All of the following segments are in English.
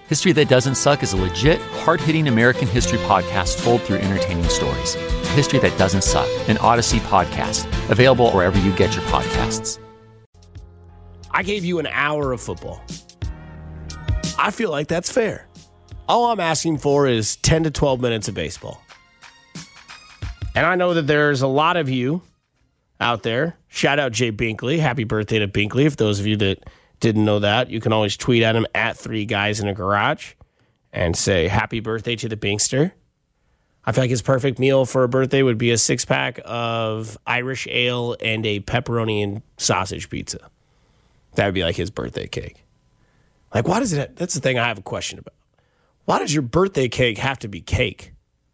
History That Doesn't Suck is a legit, hard-hitting American history podcast told through entertaining stories. History That Doesn't Suck, an Odyssey podcast, available wherever you get your podcasts. I gave you an hour of football. I feel like that's fair. All I'm asking for is 10 to 12 minutes of baseball. And I know that there's a lot of you out there. Shout out Jay Binkley. Happy birthday to Binkley. If those of you that didn't know that, you can always tweet at him at 3guysinagarage and say happy birthday to the Binkster. I feel like his perfect meal for a birthday would be a 6-pack of Irish ale and a pepperoni and sausage pizza. That would be like his birthday cake. Like, why does it? That's the thing I have a question about. Why does your birthday cake have to be cake?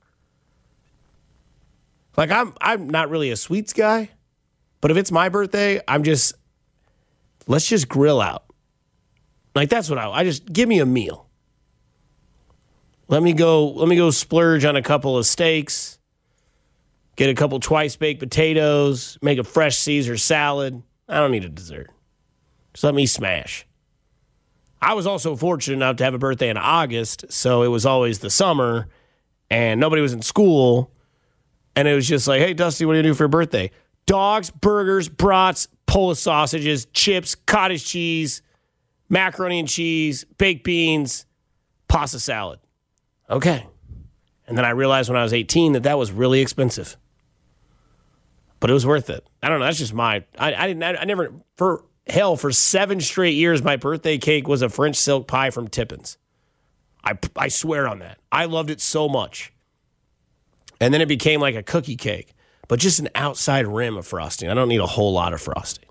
Like, I'm not really a sweets guy, but if it's my birthday, let's just grill out. Like, that's what I just give me a meal. Let me go splurge on a couple of steaks, get a couple twice baked potatoes, make a fresh Caesar salad. I don't need a dessert. Just let me smash. I was also fortunate enough to have a birthday in August, so it was always the summer, and nobody was in school, and it was just like, hey, Dusty, what do you do for your birthday? Dogs, burgers, brats, Polish sausages, chips, cottage cheese, macaroni and cheese, baked beans, pasta salad. Okay. And then I realized when I was 18 that was really expensive. But it was worth it. I don't know. That's just for 7 straight years, my birthday cake was a French silk pie from Tippins. I swear on that. I loved it so much. And then it became like a cookie cake, but just an outside rim of frosting. I don't need a whole lot of frosting.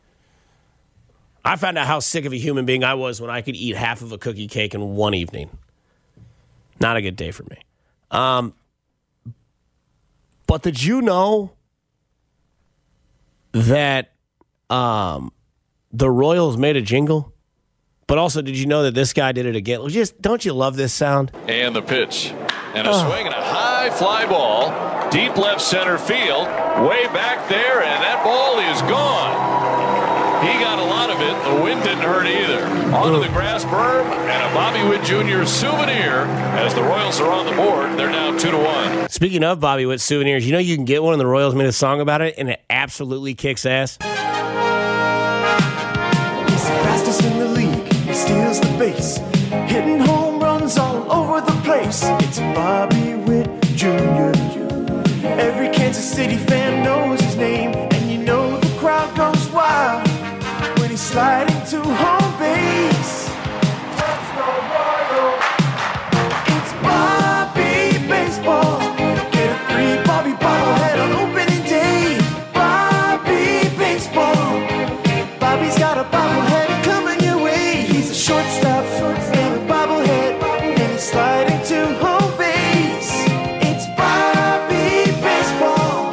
I found out how sick of a human being I was when I could eat half of a cookie cake in one evening. Not a good day for me. But did you know that the Royals made a jingle? But also, did you know that this guy did it again? Don't you love this sound? And the pitch. And a swing and a high fly ball. Deep left center field. Way back there, and that ball is gone. He got a lot of it. The wind didn't hurt either. Onto the grass berm, and a Bobby Witt Jr. souvenir as the Royals are on the board. They're now 2-1. Speaking of Bobby Witt souvenirs, you know you can get one, and the Royals made a song about it, and it absolutely kicks ass. He's the fastest in the league. He steals the base, hitting home runs all over the place. It's Bobby Witt Jr. Every Kansas City fan knows his name, and you know the crowd goes wild when he's sliding to home base. Let's go Royals! It's Bobby Baseball. Get a free Bobby bobblehead on opening day. Bobby Baseball. Bobby's got a bobblehead coming your way. He's a shortstop and a bobblehead, and he's sliding to home base. It's Bobby Baseball.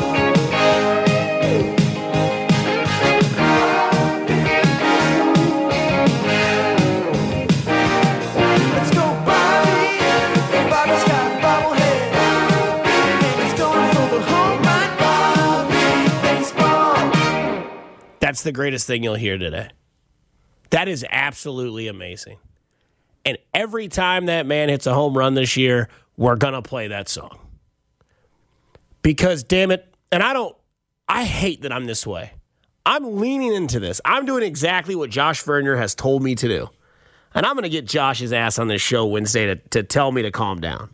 Let's go Bobby. Bobby's got a bobblehead, and he's going for the home run. Bobby Baseball. That's the greatest thing you'll hear today. That is absolutely amazing. And every time that man hits a home run this year, we're going to play that song. Because, damn it, and I hate that I'm this way. I'm leaning into this. I'm doing exactly what Josh Vernier has told me to do. And I'm going to get Josh's ass on this show Wednesday to tell me to calm down.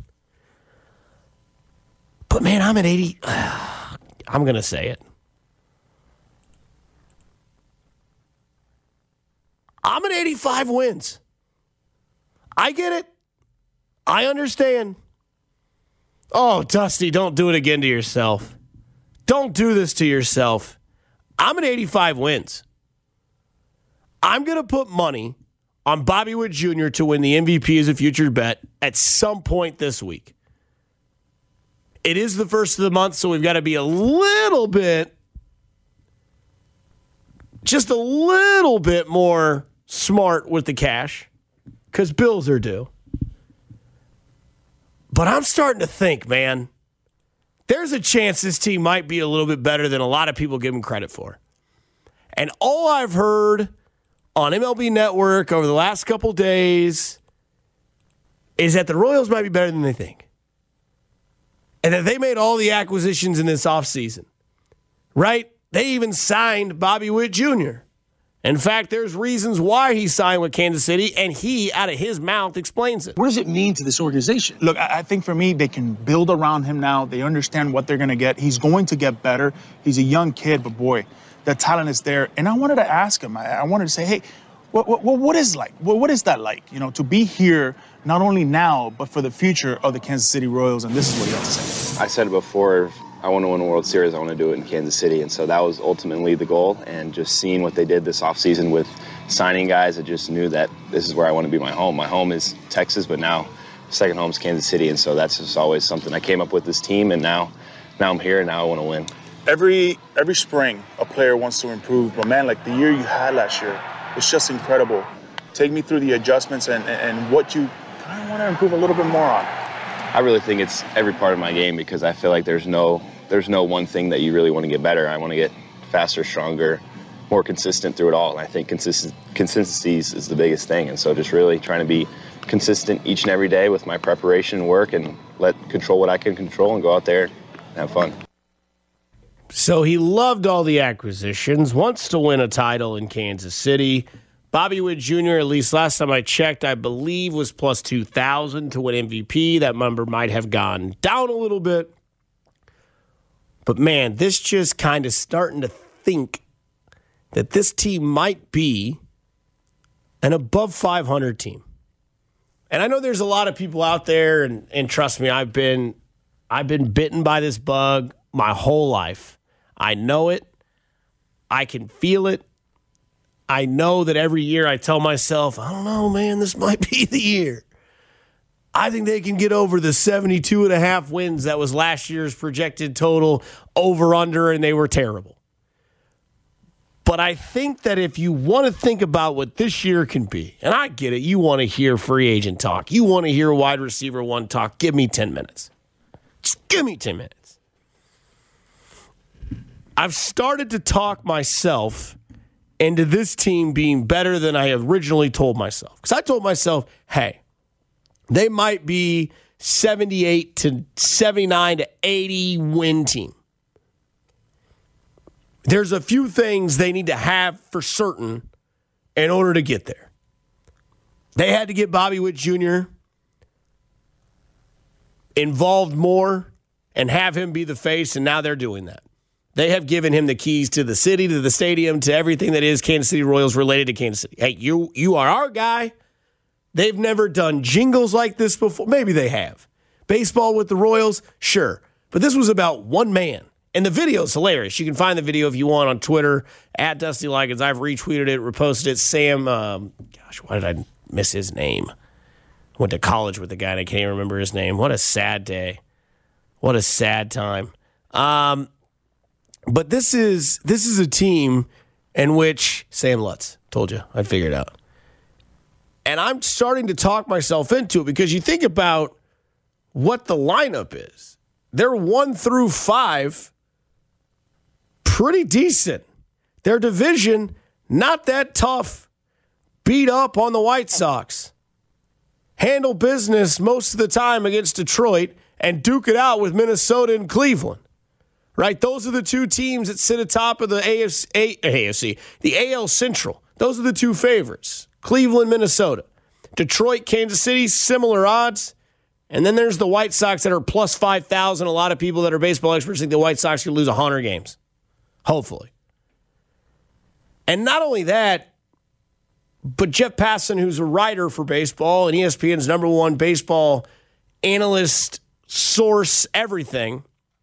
But, man, I'm at 80. I'm going to say it. I'm at 85 wins. I get it. I understand. Oh, Dusty, don't do it again to yourself. Don't do this to yourself. I'm at 85 wins. I'm going to put money on Bobby Witt Jr. to win the MVP as a future bet at some point this week. It is the first of the month, so we've got to be just a little bit more smart with the cash because bills are due. But I'm starting to think, man, there's a chance this team might be a little bit better than a lot of people give them credit for. And all I've heard on MLB Network over the last couple days is that the Royals might be better than they think. And that they made all the acquisitions in this offseason, right? They even signed Bobby Witt Jr. In fact, there's reasons why he signed with Kansas City, and he, out of his mouth, explains it. What does it mean to this organization? Look, I think for me, they can build around him now. They understand what they're going to get. He's going to get better. He's a young kid, but boy, the talent is there. And I wanted to ask him, I wanted to say, hey, what is that like? You know, to be here not only now, but for the future of the Kansas City Royals. And this is what he had to say. I said it before, I want to win a World Series, I want to do it in Kansas City. And so that was ultimately the goal. And just seeing what they did this offseason with signing guys, I just knew that this is where I want to be my home. My home is Texas, but now second home is Kansas City. And so that's just always something I came up with this team. And now I'm here, and now I want to win. Every spring, a player wants to improve. But, man, like the year you had last year, it's just incredible. Take me through the adjustments and what you kind of want to improve a little bit more on. I really think it's every part of my game because I feel like there's no one thing that you really want to get better. I want to get faster, stronger, more consistent through it all. And I think consistency is the biggest thing. And so just really trying to be consistent each and every day with my preparation and work and control what I can control and go out there and have fun. So he loved all the acquisitions, wants to win a title in Kansas City. Bobby Witt Jr., at least last time I checked, I believe was plus 2,000 to win MVP. That number might have gone down a little bit. But, man, this just kind of starting to think that this team might be an above 500 team. And I know there's a lot of people out there, and trust me, I've been bitten by this bug my whole life. I know it. I can feel it. I know that every year I tell myself, I don't know, man, this might be the year. I think they can get over the 72.5 wins that was last year's projected total over-under, and they were terrible. But I think that if you want to think about what this year can be, and I get it, you want to hear free agent talk. You want to hear wide receiver one talk. Give me 10 minutes. Just give me 10 minutes. I've started to talk myself into this team being better than I originally told myself. Because I told myself, hey, they might be 78 to 79 to 80 win team. There's a few things they need to have for certain in order to get there. They had to get Bobby Witt Jr. involved more and have him be the face, and now they're doing that. They have given him the keys to the city, to the stadium, to everything that is Kansas City Royals related to Kansas City. Hey, you are our guy. They've never done jingles like this before. Maybe they have. Baseball with the Royals, sure. But this was about one man. And the video is hilarious. You can find the video if you want on Twitter, at Dusty Likens. I've retweeted it, reposted it. Sam, why did I miss his name? I went to college with the guy and I can't even remember his name. What a sad day. What a sad time. But this is a team in which Sam Lutz, told you, I'd figure it out. And I'm starting to talk myself into it because you think about what the lineup is. They're 1 through 5, pretty decent. Their division, not that tough. Beat up on the White Sox. Handle business most of the time against Detroit and duke it out with Minnesota and Cleveland. Right? Those are the two teams that sit atop of the AFC, the AL Central. Those are the two favorites. Cleveland, Minnesota. Detroit, Kansas City, similar odds. And then there's the White Sox that are plus 5,000. A lot of people that are baseball experts think the White Sox could lose 100 games. Hopefully. And not only that, but Jeff Passan, who's a writer for baseball and ESPN's number one baseball analyst, source, everything,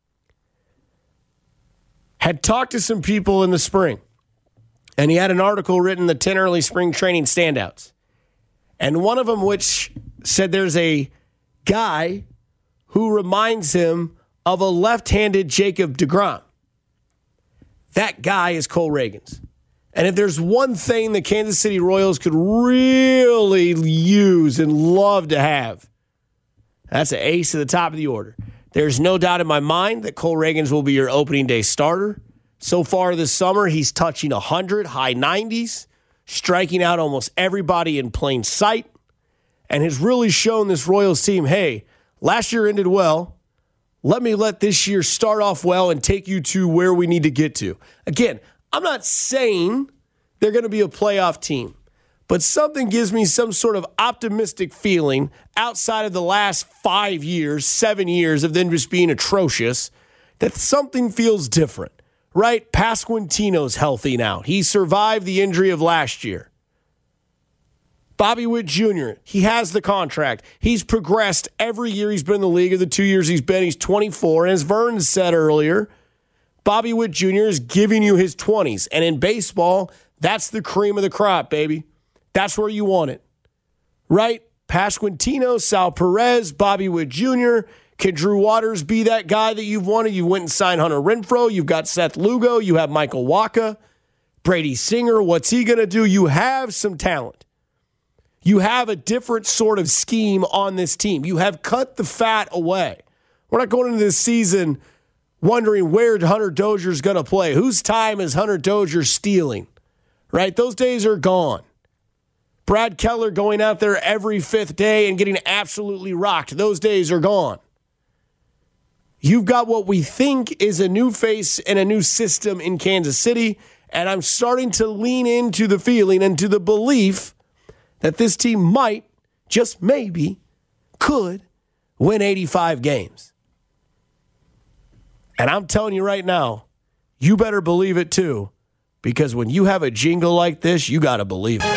had talked to some people in the spring. And he had an article written, The 10 Early Spring Training Standouts. And one of them which said there's a guy who reminds him of a left-handed Jacob deGrom. That guy is Cole Ragans. And if there's one thing the Kansas City Royals could really use and love to have, that's an ace at the top of the order. There's no doubt in my mind that Cole Ragans will be your opening day starter. So far this summer, he's touching 100, high 90s, striking out almost everybody in plain sight. and has really shown this Royals team, hey, last year ended well. Let me let this year start off well and take you to where we need to get to. Again, I'm not saying they're going to be a playoff team, but something gives me some sort of optimistic feeling outside of the last 5 years, 7 years of them just being atrocious, that something feels different, right? Pasquantino's healthy now. He survived the injury of last year. Bobby Witt Jr., he has the contract. He's progressed every year he's been in the league, or the 2 years he's been. He's 24. And as Vern said earlier, Bobby Witt Jr. is giving you his 20s. And in baseball, that's the cream of the crop, baby. That's where you want it, right? Pasquantino, Sal Perez, Bobby Witt Jr. Can Drew Waters be that guy that you've wanted? You went and signed Hunter Renfroe. You've got Seth Lugo. You have Michael Wacha. Brady Singer, what's he going to do? You have some talent. You have a different sort of scheme on this team. You have cut the fat away. We're not going into this season wondering where Hunter Dozier is going to play. Whose time is Hunter Dozier stealing? Right? Those days are gone. Brad Keller going out there every fifth day and getting absolutely rocked. Those days are gone. You've got what we think is a new face and a new system in Kansas City, and I'm starting to lean into the feeling and to the belief that this team might, just maybe, could win 85 games. And I'm telling you right now, you better believe it too, because when you have a jingle like this, you got to believe it.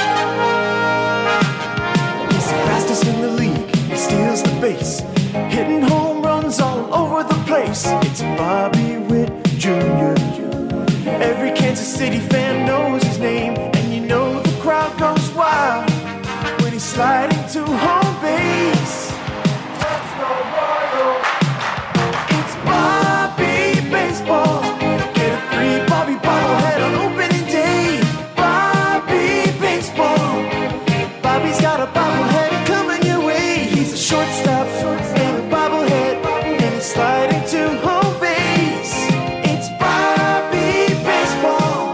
He's the fastest in the league, he steals the base, hitting home runs all over the place. It's Bobby Witt Jr. Every Kansas City fan knows his name, and you know the crowd goes wild when he's sliding to home base. Let's go Royals! It's Bobby Baseball. Get a free Bobby bobblehead on opening day. Bobby Baseball. Bobby's got a bobblehead coming your way. He's a shortstop and a bobblehead, and he's sliding to home base. It's Bobby Baseball.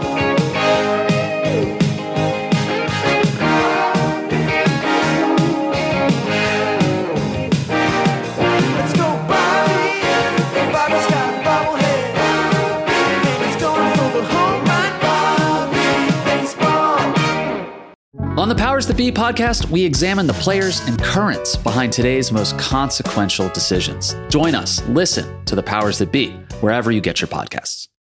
Let's go Bobby. Bobby's got a bobblehead, and he's going for the home run. Bobby Baseball. On the Powers That Be podcast, we examine the players and currents behind today's most consequential decisions. Join us, listen to the Powers That Be, wherever you get your podcasts.